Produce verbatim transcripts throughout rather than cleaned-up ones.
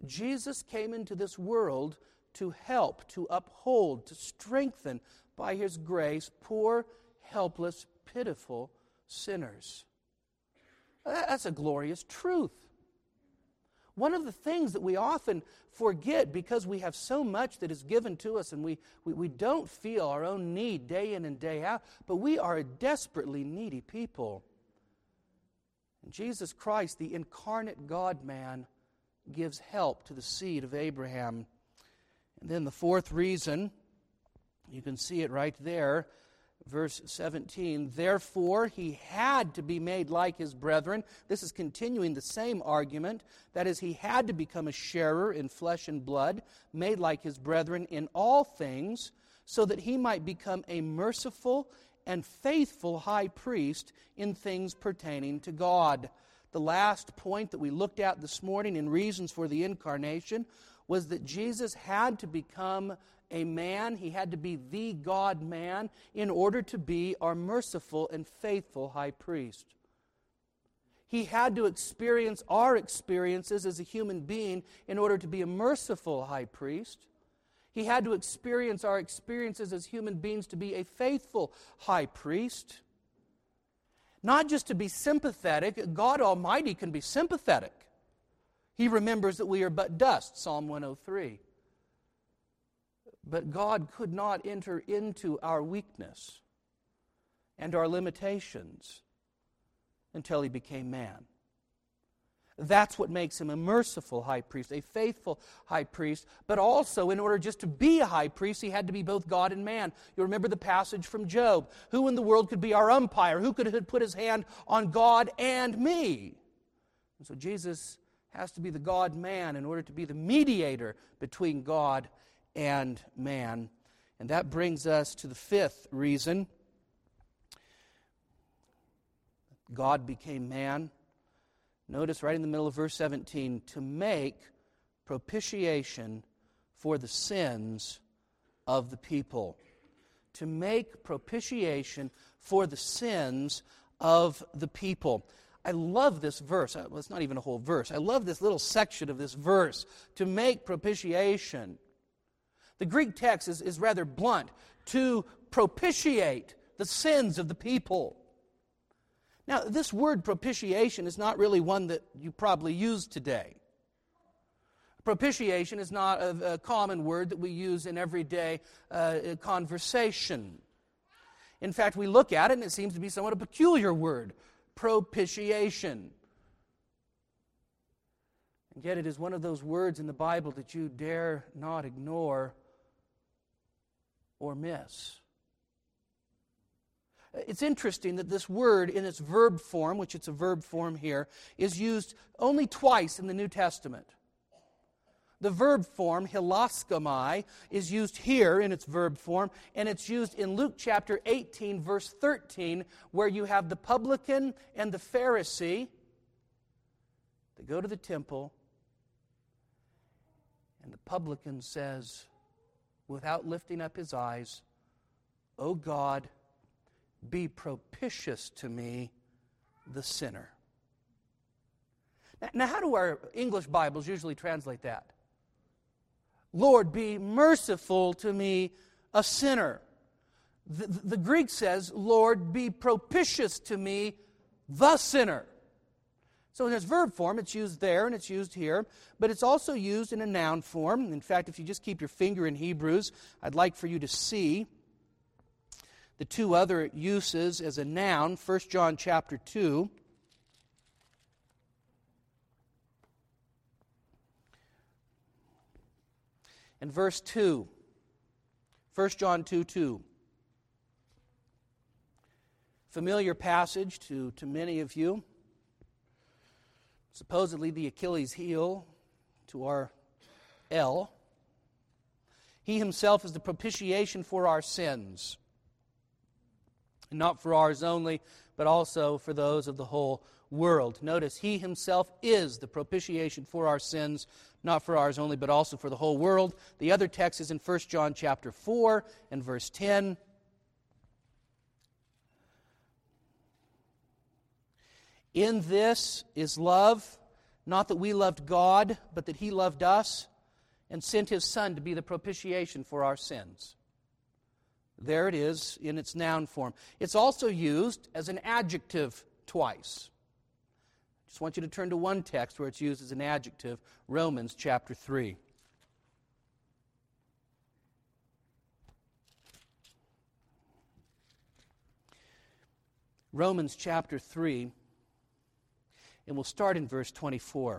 Jesus came into this world to help, to uphold, to strengthen by His grace poor, helpless, pitiful sinners. That's a glorious truth. One of the things that we often forget because we have so much that is given to us and we, we, we don't feel our own need day in and day out, but we are a desperately needy people. And Jesus Christ, the incarnate God-man, gives help to the seed of Abraham. And then the fourth reason, you can see it right there, verse seventeen, therefore he had to be made like his brethren. This is continuing the same argument. That is, he had to become a sharer in flesh and blood, made like his brethren in all things, so that he might become a merciful and faithful high priest in things pertaining to God. The last point that we looked at this morning in reasons for the incarnation was that Jesus had to become a man, he had to be the God-man in order to be our merciful and faithful high priest. He had to experience our experiences as a human being in order to be a merciful high priest. He had to experience our experiences as human beings to be a faithful high priest. Not just to be sympathetic. God Almighty can be sympathetic. He remembers that we are but dust, Psalm one oh three. But God could not enter into our weakness and our limitations until He became man. That's what makes Him a merciful high priest, a faithful high priest. But also, in order just to be a high priest, He had to be both God and man. You remember the passage from Job. Who in the world could be our umpire? Who could put his hand on God and me? And so Jesus has to be the God-man in order to be the mediator between God and man. And that brings us to the fifth reason. God became man. Notice right in the middle of verse seventeen, to make propitiation for the sins of the people. To make propitiation for the sins of the people. I love this verse. Well, it's not even a whole verse. I love this little section of this verse. To make propitiation. The Greek text is, is rather blunt. To propitiate the sins of the people. Now, this word propitiation is not really one that you probably use today. Propitiation is not a, a common word that we use in everyday uh, conversation. In fact, we look at it and it seems to be somewhat a peculiar word. Propitiation. And yet it is one of those words in the Bible that you dare not ignore or miss. It's interesting that this word in its verb form, which it's a verb form here, is used only twice in the New Testament. The verb form, hilaskomai, is used here in its verb form, and it's used in Luke chapter eighteen, verse thirteen, where you have the publican and the Pharisee. They go to the temple, and the publican says, without lifting up his eyes, "O God, be propitious to me, the sinner." Now, now, how do our English Bibles usually translate that? Lord, be merciful to me, a sinner. The, the Greek says, Lord, be propitious to me, the sinner. So in its verb form, it's used there and it's used here, but it's also used in a noun form. In fact, if you just keep your finger in Hebrews, I'd like for you to see the two other uses as a noun. First John chapter two. And verse two. First John two two. Familiar passage to, to many of you. Supposedly the Achilles heel to our L. He himself is the propitiation for our sins. And not for ours only, but also for those of the whole world. Notice, He Himself is the propitiation for our sins, not for ours only, but also for the whole world. The other text is in First John chapter four and verse ten. In this is love, Not that we loved God, but that He loved us and sent His Son to be the propitiation for our sins. There it is in its noun form. It's also used as an adjective twice. I just want you to turn to one text where it's used as an adjective, Romans chapter three. Romans chapter three, and we'll start in verse twenty-four.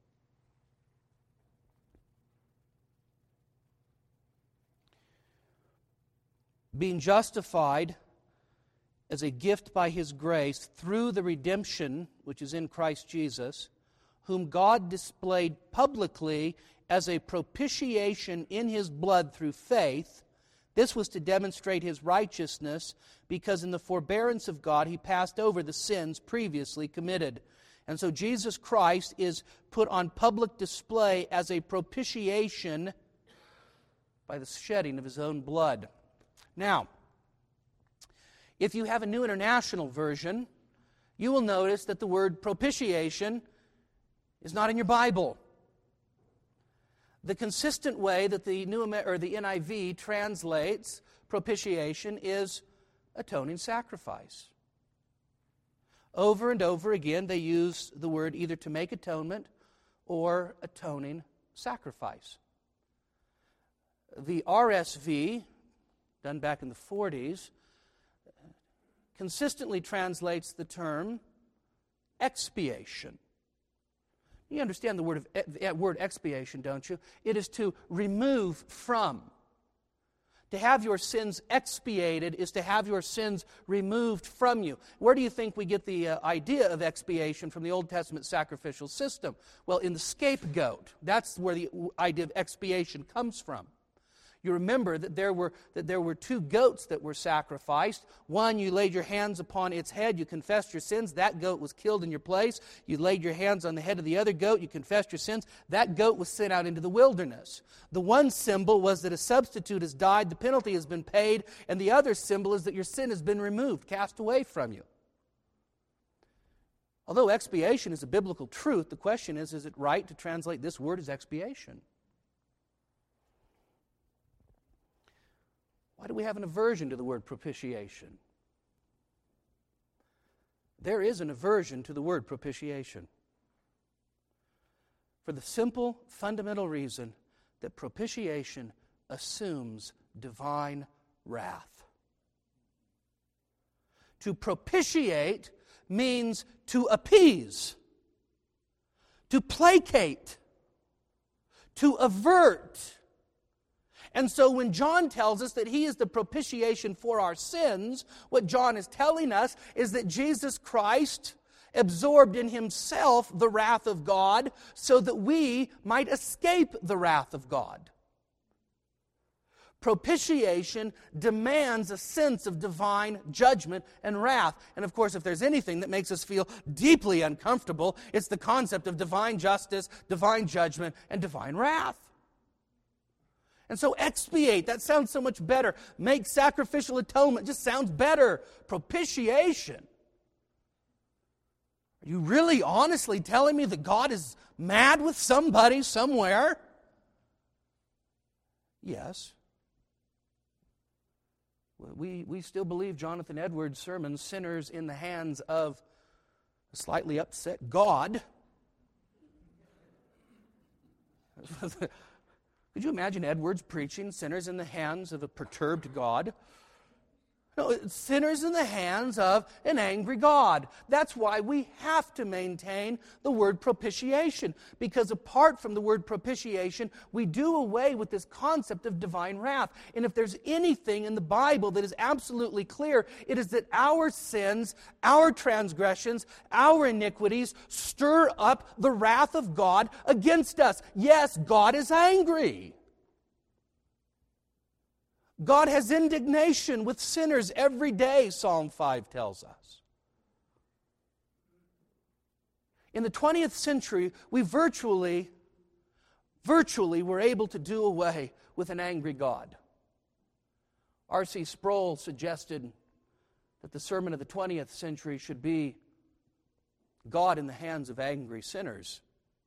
Being justified as a gift by His grace through the redemption which is in Christ Jesus, whom God displayed publicly as a propitiation in His blood through faith. This was to demonstrate His righteousness, because in the forbearance of God He passed over the sins previously committed. And so Jesus Christ is put on public display as a propitiation by the shedding of His own blood. Now, if you have a New International Version, you will notice that the word propitiation is not in your Bible. The consistent way that the New Amer- or the N I V translates propitiation is atoning sacrifice. Over and over again, they use the word either to make atonement or atoning sacrifice. The R S V, done back in the forties, consistently translates the term expiation. You understand the word of the word expiation, don't you? It is to remove from. To have your sins expiated is to have your sins removed from you. Where do you think we get the uh, idea of expiation from the Old Testament sacrificial system? Well, in the scapegoat. That's where the idea of expiation comes from. You remember that there were that there were two goats that were sacrificed. One, you laid your hands upon its head, you confessed your sins. That goat was killed in your place. You laid your hands on the head of the other goat, you confessed your sins. That goat was sent out into the wilderness. The one symbol was that a substitute has died, the penalty has been paid, and the other symbol is that your sin has been removed, cast away from you. Although expiation is a biblical truth, the question is, is it right to translate this word as expiation? Why do we have an aversion to the word propitiation? There is an aversion to the word propitiation. For the simple, fundamental reason that propitiation assumes divine wrath. To propitiate means to appease, to placate, to avert. And so when John tells us that He is the propitiation for our sins, what John is telling us is that Jesus Christ absorbed in Himself the wrath of God so that we might escape the wrath of God. Propitiation demands a sense of divine judgment and wrath. And of course, if there's anything that makes us feel deeply uncomfortable, it's the concept of divine justice, divine judgment, and divine wrath. And so expiate, that sounds so much better. Make sacrificial atonement, just sounds better. Propitiation. Are you really honestly telling me that God is mad with somebody somewhere? Yes. We, we still believe Jonathan Edwards' sermon, Sinners in the Hands of a Slightly Upset God. Could you imagine Edwards preaching sinners in the hands of a perturbed God? No, it's sinners in the hands of an angry God. That's why we have to maintain the word propitiation. Because apart from the word propitiation, we do away with this concept of divine wrath. And if there's anything in the Bible that is absolutely clear, it is that our sins, our transgressions, our iniquities stir up the wrath of God against us. Yes, God is angry. God has indignation with sinners every day, Psalm five tells us. In the twentieth century, we virtually, virtually were able to do away with an angry God. R C Sproul suggested that the sermon of the twentieth century should be God in the hands of angry sinners.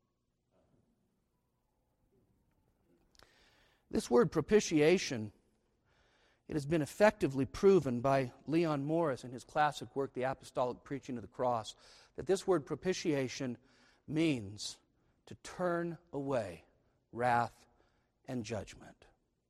This word propitiation, it has been effectively proven by Leon Morris in his classic work, The Apostolic Preaching of the Cross, that this word propitiation means to turn away wrath and judgment.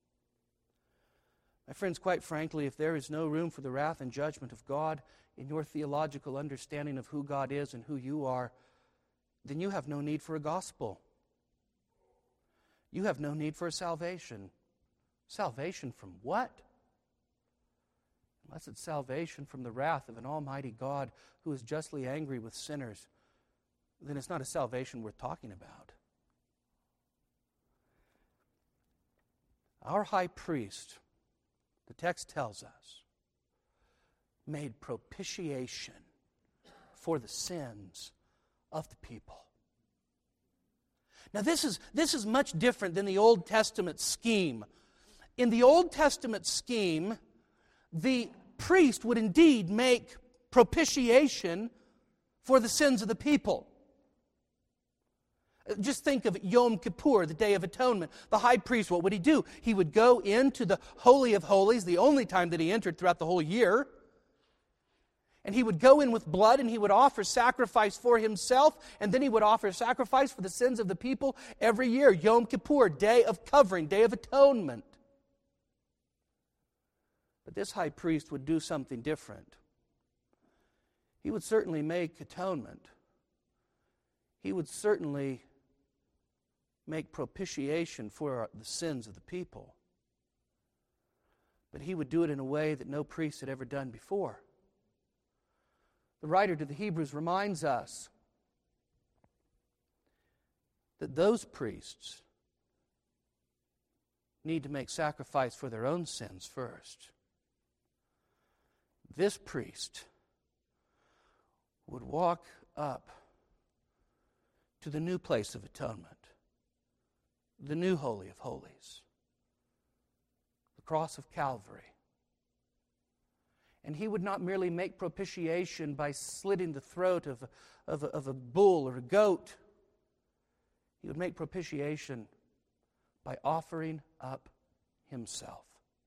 My friends, quite frankly, if there is no room for the wrath and judgment of God in your theological understanding of who God is and who you are, then you have no need for a gospel. You have no need for a salvation. Salvation from what? Unless it's salvation from the wrath of an almighty God who is justly angry with sinners, then it's not a salvation worth talking about. Our high priest, the text tells us, made propitiation for the sins of the people. Now this is, this is much different than the Old Testament scheme. In the Old Testament scheme, the priest would indeed make propitiation for the sins of the people. Just think of Yom Kippur, the Day of Atonement. The high priest, what would he do? He would go into the Holy of Holies, the only time that he entered throughout the whole year. And he would go in with blood and he would offer sacrifice for himself, and then he would offer sacrifice for the sins of the people every year. Yom Kippur, Day of Covering, Day of Atonement. But this high priest would do something different. He would certainly make atonement. He would certainly make propitiation for the sins of the people. But he would do it in a way that no priest had ever done before. The writer to the Hebrews reminds us that those priests need to make sacrifice for their own sins first. This priest would walk up to the new place of atonement, the new Holy of Holies, the cross of Calvary. And he would not merely make propitiation by slitting the throat of a, of a, of a bull or a goat. He would make propitiation by offering up himself.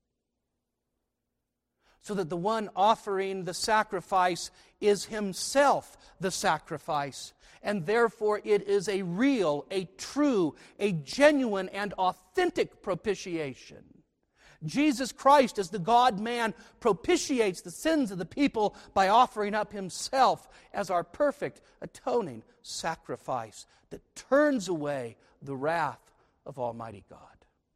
So that the one offering the sacrifice is himself the sacrifice. And therefore it is a real, a true, a genuine and authentic propitiation. Jesus Christ, as the God-man, propitiates the sins of the people by offering up himself as our perfect atoning sacrifice that turns away the wrath of Almighty God.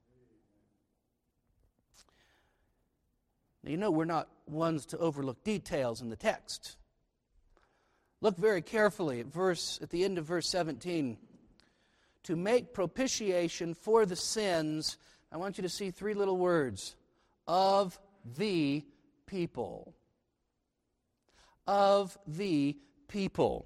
Now, you know we're not ones to overlook details in the text. Look very carefully at verse at the end of verse seventeen. To make propitiation for the sins, I want you to see three little words. Of the people. Of the people.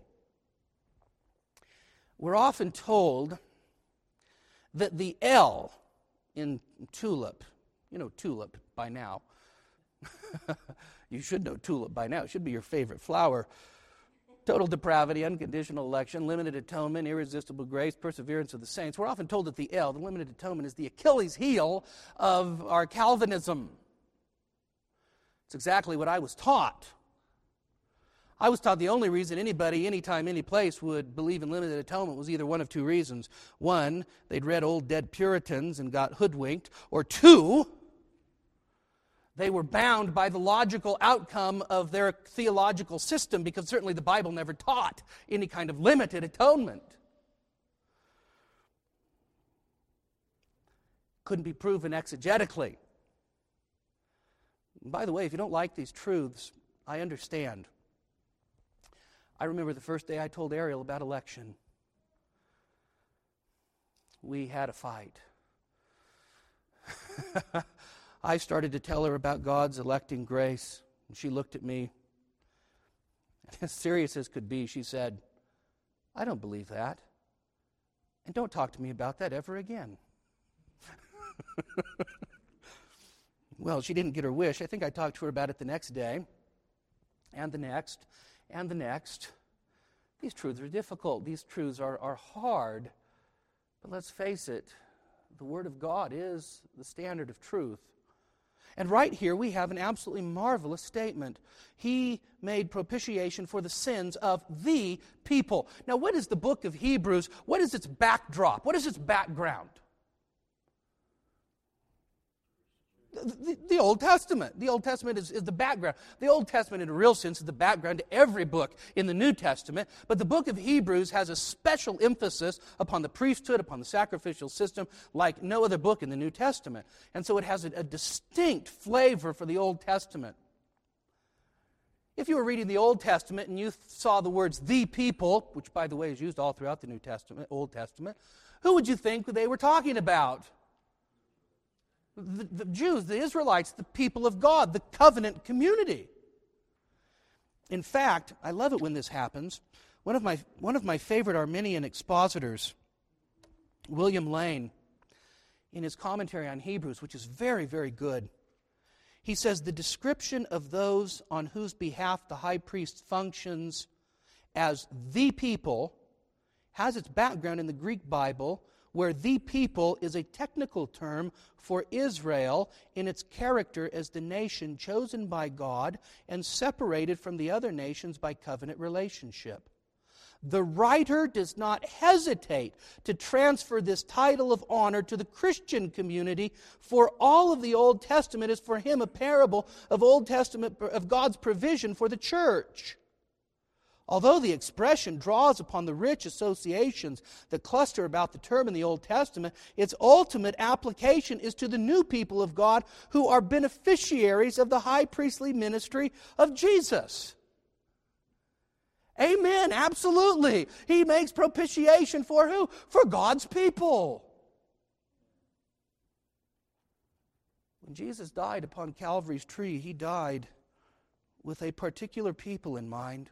We're often told that the L in tulip, you know tulip by now. You should know tulip by now. It should be your favorite flower. Total depravity, unconditional election, limited atonement, irresistible grace, perseverance of the saints. We're often told that the L, the limited atonement, is the Achilles heel of our Calvinism. It's exactly what I was taught. I was taught the only reason anybody, anytime, any place would believe in limited atonement was either one of two reasons. One, they'd read old dead Puritans and got hoodwinked. Or two, they were bound by the logical outcome of their theological system, because certainly the Bible never taught any kind of limited atonement. Couldn't be proven exegetically. And by the way, if you don't like these truths, I understand. I remember the first day I told Ariel about election. We had a fight. I started to tell her about God's electing grace, and she looked at me. As serious as could be, she said, I don't believe that, and don't talk to me about that ever again. Well, she didn't get her wish. I think I talked to her about it the next day, and the next, and the next. These truths are difficult. These truths are, are hard. But let's face it, The Word of God is the standard of truth. And right here we have an absolutely marvelous statement. He made propitiation for the sins of the people. Now, what is the book of Hebrews? What is its backdrop? What is its background? The, the, the Old Testament. The Old Testament is, is the background. The Old Testament, in a real sense, is the background to every book in the New Testament. But the book of Hebrews has a special emphasis upon the priesthood, upon the sacrificial system, like no other book in the New Testament. And so it has a, a distinct flavor for the Old Testament. If you were reading the Old Testament and you saw the words "the people," which, by the way, is used all throughout the New Testament, Old Testament, who would you think they were talking about? The, the Jews, the Israelites, the people of God, the covenant community. In fact, I love it when this happens. One of my, one of my favorite Arminian expositors, William Lane, in his commentary on Hebrews, which is very, very good, he says, the description of those on whose behalf the high priest functions as the people has its background in the Greek Bible, where the people is a technical term for Israel in its character as the nation chosen by God and separated from the other nations by covenant relationship. The writer does not hesitate to transfer this title of honor to the Christian community, for all of the Old Testament is for him a parable of Old Testament of God's provision for the church. Although the expression draws upon the rich associations that cluster about the term in the Old Testament, its ultimate application is to the new people of God who are beneficiaries of the high priestly ministry of Jesus. Amen, absolutely. He makes propitiation for who? For God's people. When Jesus died upon Calvary's tree, He died with a particular people in mind.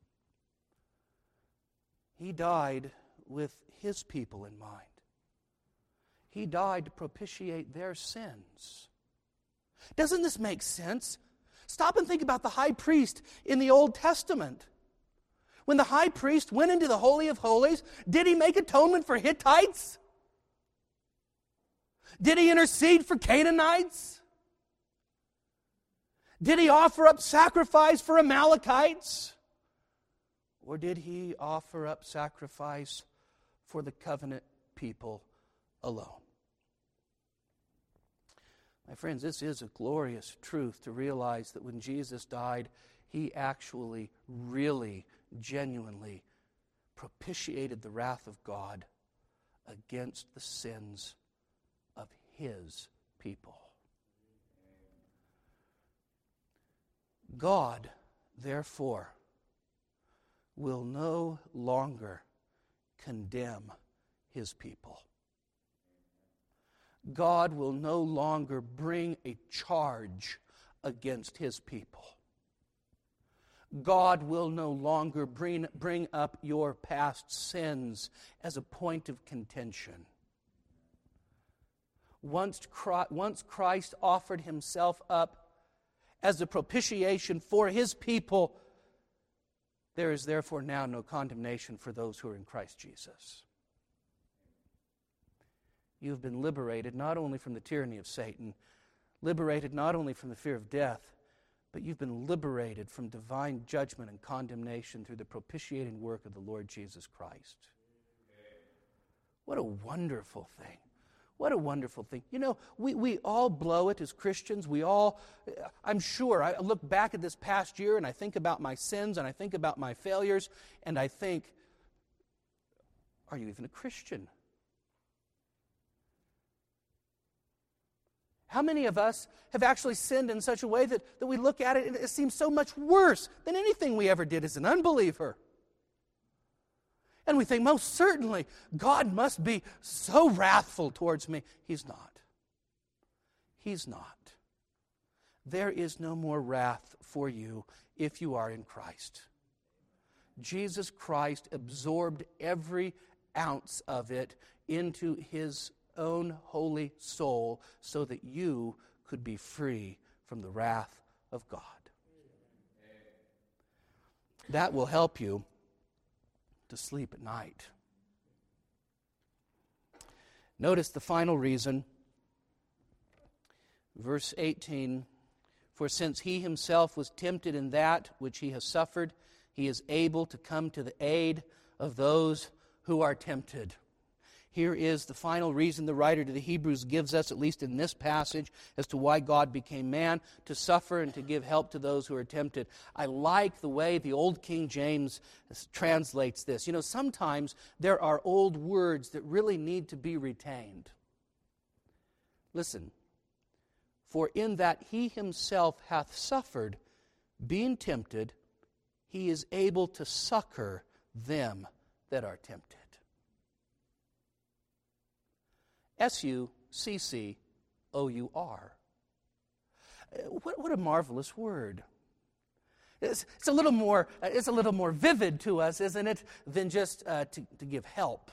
He died with His people in mind. He died to propitiate their sins. Doesn't this make sense? Stop and think about the high priest in the Old Testament. When the high priest went into the Holy of Holies, did he make atonement for Hittites? Did he intercede for Canaanites? Did he offer up sacrifice for Amalekites? Or did he offer up sacrifice for the covenant people alone? My friends, this is a glorious truth to realize that when Jesus died, He actually, really, genuinely propitiated the wrath of God against the sins of His people. God, therefore, will no longer condemn His people. God will no longer bring a charge against His people. God will no longer bring, bring up your past sins as a point of contention. Once Christ, once Christ offered Himself up as a propitiation for His people, there is therefore now no condemnation for those who are in Christ Jesus. You have been liberated not only from the tyranny of Satan, liberated not only from the fear of death, but you've been liberated from divine judgment and condemnation through the propitiating work of the Lord Jesus Christ. What a wonderful thing. What a wonderful thing. You know, we, we all blow it as Christians. We all, I'm sure, I look back at this past year and I think about my sins and I think about my failures and I think, are you even a Christian? How many of us have actually sinned in such a way that, that we look at it and it seems so much worse than anything we ever did as an unbeliever? And we think, most certainly, God must be so wrathful towards me. He's not. He's not. There is no more wrath for you if you are in Christ. Jesus Christ absorbed every ounce of it into His own holy soul so that you could be free from the wrath of God. That will help you to sleep at night. Notice the final reason. Verse eighteen, for since he himself was tempted in that which he has suffered, he is able to come to the aid of those who are tempted. Here is the final reason the writer to the Hebrews gives us, at least in this passage, as to why God became man, to suffer and to give help to those who are tempted. I like the way the old King James translates this. You know, sometimes there are old words that really need to be retained. Listen. For in that he himself hath suffered, being tempted, he is able to succor them that are tempted. S U C C O U R. What, what a marvelous word. It's, it's, a little more, it's a little more vivid to us, isn't it, than just uh, to, to give help.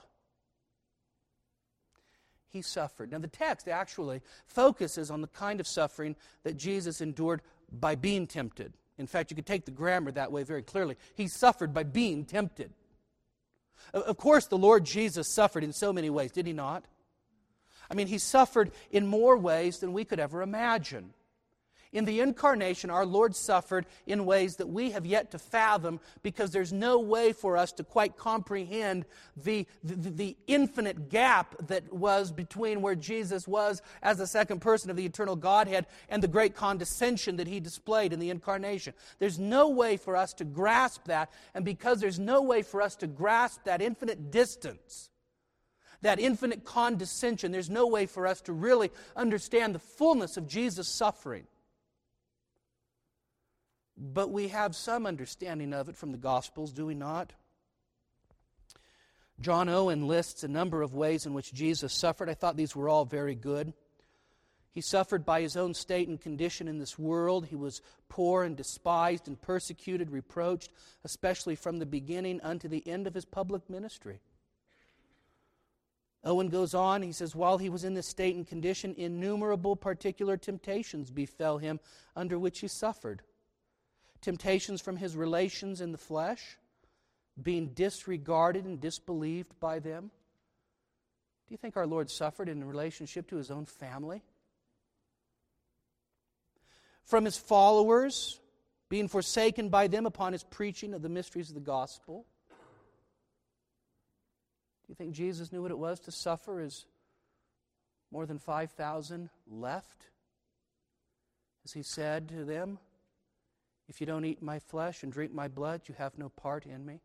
He suffered. Now the text actually focuses on the kind of suffering that Jesus endured by being tempted. In fact, you could take the grammar that way very clearly. He suffered by being tempted. Of course, the Lord Jesus suffered in so many ways, did he not? I mean, he suffered in more ways than we could ever imagine. In the incarnation, our Lord suffered in ways that we have yet to fathom, because there's no way for us to quite comprehend the, the, the infinite gap that was between where Jesus was as the second person of the eternal Godhead and the great condescension that he displayed in the incarnation. There's no way for us to grasp that, and because there's no way for us to grasp that infinite distance, that infinite condescension, there's no way for us to really understand the fullness of Jesus' suffering. But we have some understanding of it from the Gospels, do we not? John Owen lists a number of ways in which Jesus suffered. I thought these were all very good. He suffered by his own state and condition in this world. He was poor and despised and persecuted, reproached, especially from the beginning unto the end of his public ministry. Owen goes on, he says, while he was in this state and condition, innumerable particular temptations befell him, under which he suffered. Temptations from his relations in the flesh, being disregarded and disbelieved by them. Do you think our Lord suffered in relationship to his own family? From his followers, being forsaken by them upon his preaching of the mysteries of the gospel. Do you think Jesus knew what it was to suffer as more than five thousand left? As he said to them, if you don't eat my flesh and drink my blood, you have no part in me.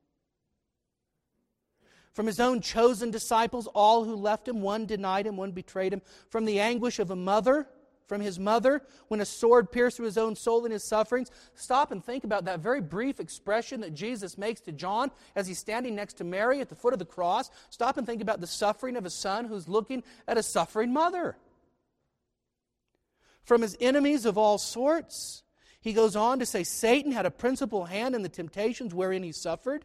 From his own chosen disciples, all who left him, one denied him, one betrayed him. From the anguish of a mother, from his mother, when a sword pierced through his own soul in his sufferings. Stop and think about that very brief expression that Jesus makes to John as he's standing next to Mary at the foot of the cross. Stop and think about the suffering of a son who's looking at a suffering mother. From his enemies of all sorts. He goes on to say Satan had a principal hand in the temptations wherein he suffered.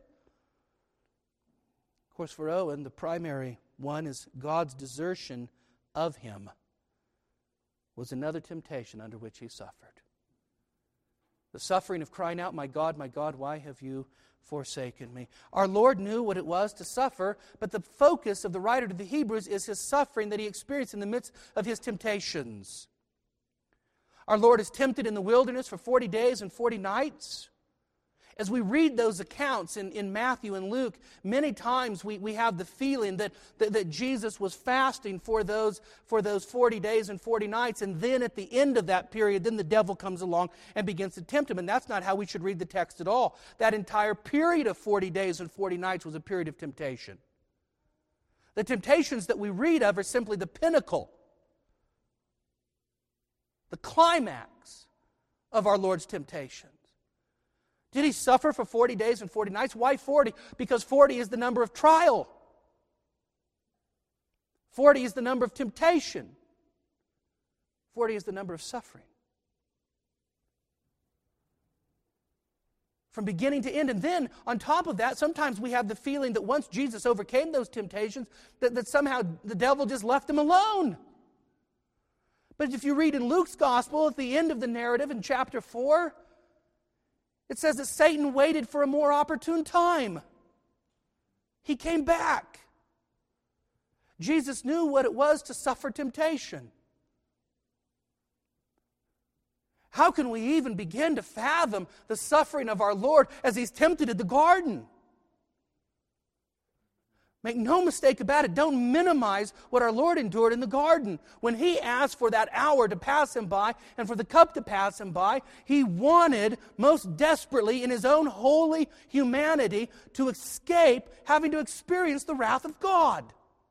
Of course, for Owen, the primary one is God's desertion of him was another temptation under which he suffered. The suffering of crying out, my God, my God, why have you forsaken me? Our Lord knew what it was to suffer, but the focus of the writer to the Hebrews is his suffering that he experienced in the midst of his temptations. Our Lord is tempted in the wilderness for forty days and forty nights. As we read those accounts in, in Matthew and Luke, many times we, we have the feeling that, that, that Jesus was fasting for those, for those forty days and forty nights, and then at the end of that period, then the devil comes along and begins to tempt him. And that's not how we should read the text at all. That entire period of forty days and forty nights was a period of temptation. The temptations that we read of are simply the pinnacle, the climax of our Lord's temptations. Did he suffer for forty days and forty nights? Why forty? Because forty is the number of trial. forty is the number of temptation. forty is the number of suffering. From beginning to end. And then, on top of that, sometimes we have the feeling that once Jesus overcame those temptations, that, that somehow the devil just left him alone. But if you read in Luke's Gospel, at the end of the narrative in chapter four, it says that Satan waited for a more opportune time. He came back. Jesus knew what it was to suffer temptation. How can we even begin to fathom the suffering of our Lord as He's tempted in the garden? Make no mistake about it, don't minimize what our Lord endured in the garden. When He asked for that hour to pass Him by and for the cup to pass Him by, He wanted most desperately in His own holy humanity to escape having to experience the wrath of God.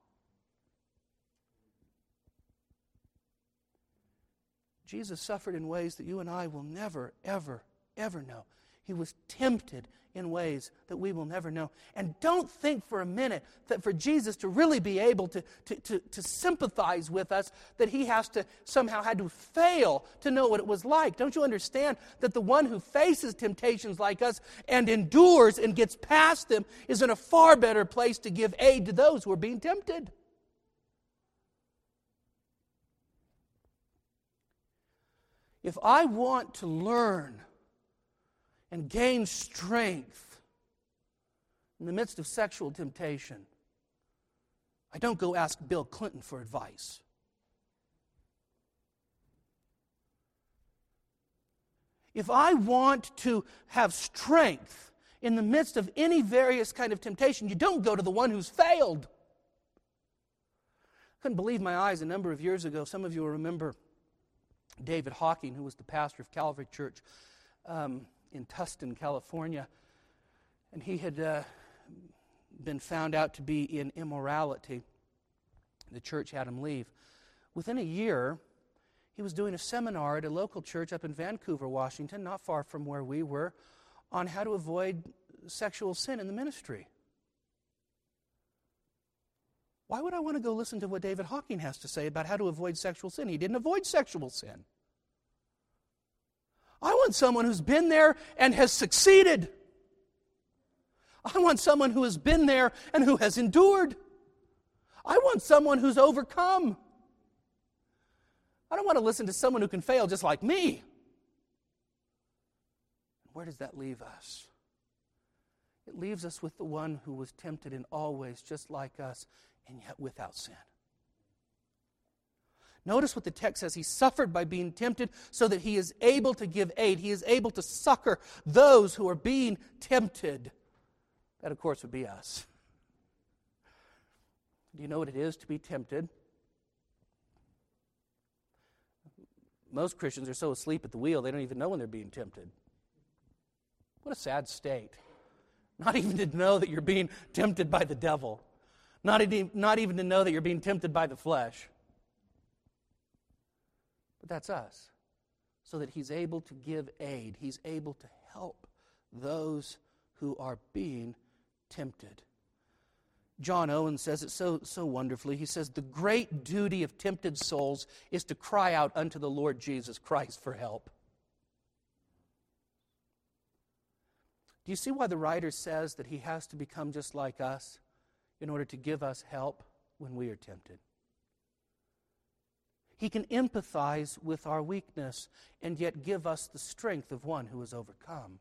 Jesus suffered in ways that you and I will never, ever, ever know. He was tempted in ways that we will never know. And don't think for a minute that for Jesus to really be able to, to, to, to sympathize with us, that He has to somehow had to fail to know what it was like. Don't you understand that the one who faces temptations like us and endures and gets past them is in a far better place to give aid to those who are being tempted? If I want to learn and gain strength in the midst of sexual temptation, I don't go ask Bill Clinton for advice. If I want to have strength in the midst of any various kind of temptation, you don't go to the one who's failed. I couldn't believe my eyes a number of years ago. Some of you will remember David Hawking, who was the pastor of Calvary Church um, in Tustin, California. And he had uh, been found out to be in immorality. The church had him leave. Within a year, he was doing a seminar at a local church up in Vancouver, Washington, not far from where we were, on how to avoid sexual sin in the ministry. Why would I want to go listen to what David Hawking has to say about how to avoid sexual sin? He didn't avoid sexual sin. I want someone who's been there and has succeeded. I want someone who has been there and who has endured. I want someone who's overcome. I don't want to listen to someone who can fail just like me. Where does that leave us? It leaves us with the one who was tempted in all ways just like us, and yet without sin. Notice what the text says. He suffered by being tempted so that He is able to give aid. He is able to succor those who are being tempted. That, of course, would be us. Do you know what it is to be tempted? Most Christians are so asleep at the wheel, they don't even know when they're being tempted. What a sad state. Not even to know that you're being tempted by the devil. Not even, not even to know that you're being tempted by the flesh. But that's us. So that He's able to give aid. He's able to help those who are being tempted. John Owen says it so, so wonderfully. He says, the great duty of tempted souls is to cry out unto the Lord Jesus Christ for help. Do you see why the writer says that He has to become just like us in order to give us help when we are tempted? He can empathize with our weakness and yet give us the strength of one who has overcome.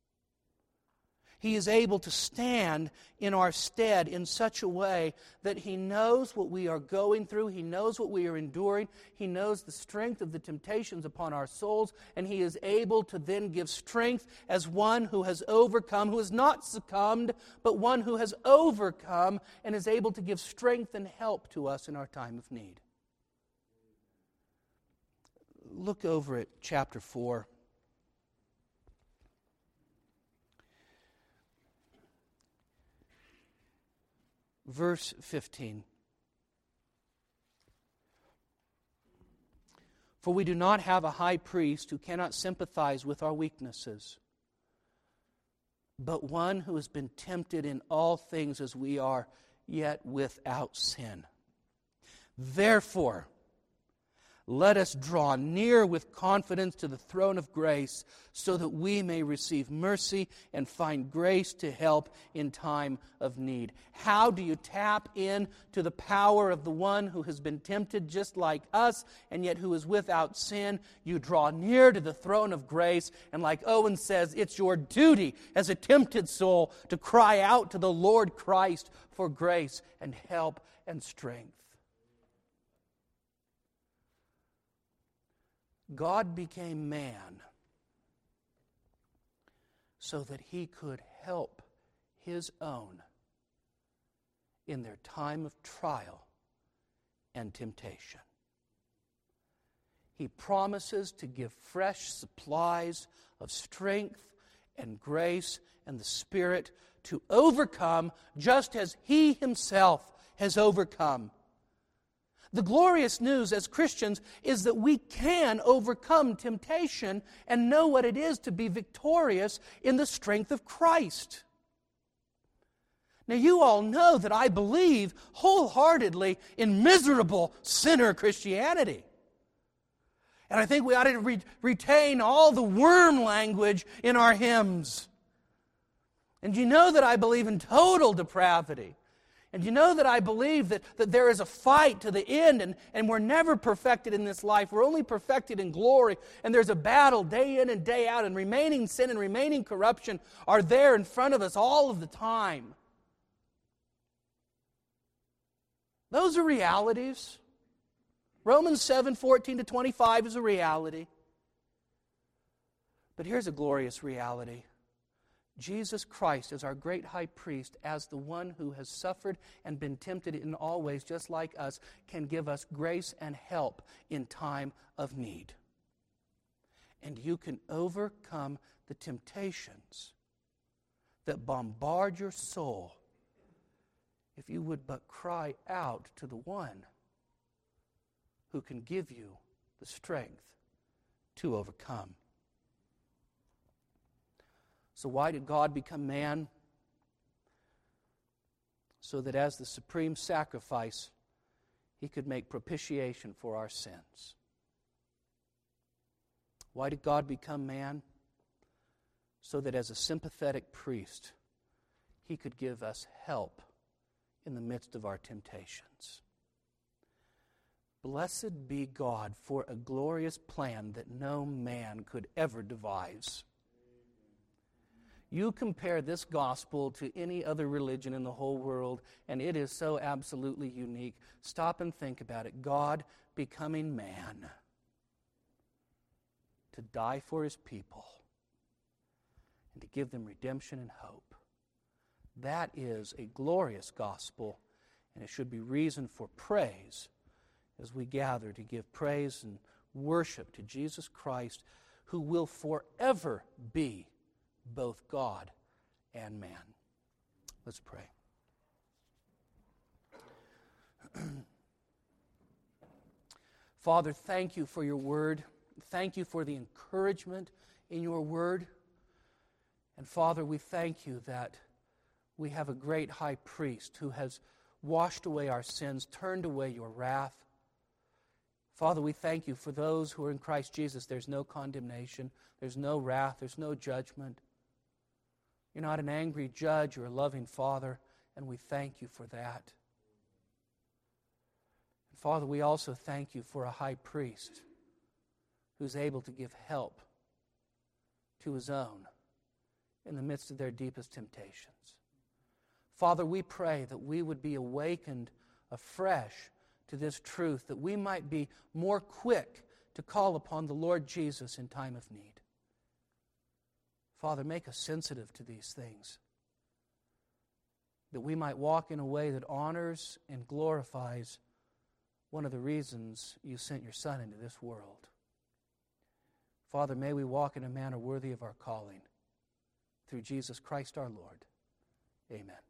He is able to stand in our stead in such a way that He knows what we are going through, He knows what we are enduring, He knows the strength of the temptations upon our souls, and He is able to then give strength as one who has overcome, who has not succumbed, but one who has overcome and is able to give strength and help to us in our time of need. Look over at chapter four. Verse fifteen. For we do not have a high priest who cannot sympathize with our weaknesses, but one who has been tempted in all things as we are, yet without sin. Therefore, let us draw near with confidence to the throne of grace so that we may receive mercy and find grace to help in time of need. How do you tap in to the power of the one who has been tempted just like us and yet who is without sin? You draw near to the throne of grace, and like Owen says, it's your duty as a tempted soul to cry out to the Lord Christ for grace and help and strength. God became man so that he could help his own in their time of trial and temptation. He promises to give fresh supplies of strength and grace and the Spirit to overcome just as he himself has overcome. The glorious news as Christians is that we can overcome temptation and know what it is to be victorious in the strength of Christ. Now, you all know that I believe wholeheartedly in miserable sinner Christianity. And I think we ought to re- retain all the worm language in our hymns. And you know that I believe in total depravity. And you know that I believe that, that there is a fight to the end, and, and we're never perfected in this life. We're only perfected in glory. And there's a battle day in and day out, and remaining sin and remaining corruption are there in front of us all of the time. Those are realities. Romans seven, fourteen to twenty-five is a reality. But here's a glorious reality. Jesus Christ is our great high priest, as the one who has suffered and been tempted in all ways, just like us, can give us grace and help in time of need. And you can overcome the temptations that bombard your soul if you would but cry out to the one who can give you the strength to overcome. So why did God become man? So that as the supreme sacrifice, he could make propitiation for our sins. Why did God become man? So that as a sympathetic priest, he could give us help in the midst of our temptations. Blessed be God for a glorious plan that no man could ever devise. You compare this gospel to any other religion in the whole world, and it is so absolutely unique. Stop and think about it. God becoming man to die for his people and to give them redemption and hope. That is a glorious gospel, and it should be reason for praise as we gather to give praise and worship to Jesus Christ, who will forever be both God and man. Let's pray. Father, thank you for your word. Thank you for the encouragement in your word. And Father, we thank you that we have a great high priest who has washed away our sins, turned away your wrath. Father, we thank you for those who are in Christ Jesus. There's no condemnation. There's no wrath. There's no judgment. You're not an angry judge. You're a loving Father, and we thank you for that. And Father, we also thank you for a high priest who's able to give help to his own in the midst of their deepest temptations. Father, we pray that we would be awakened afresh to this truth, that we might be more quick to call upon the Lord Jesus in time of need. Father, make us sensitive to these things, that we might walk in a way that honors and glorifies one of the reasons you sent your Son into this world. Father, may we walk in a manner worthy of our calling. Through Jesus Christ our Lord. Amen.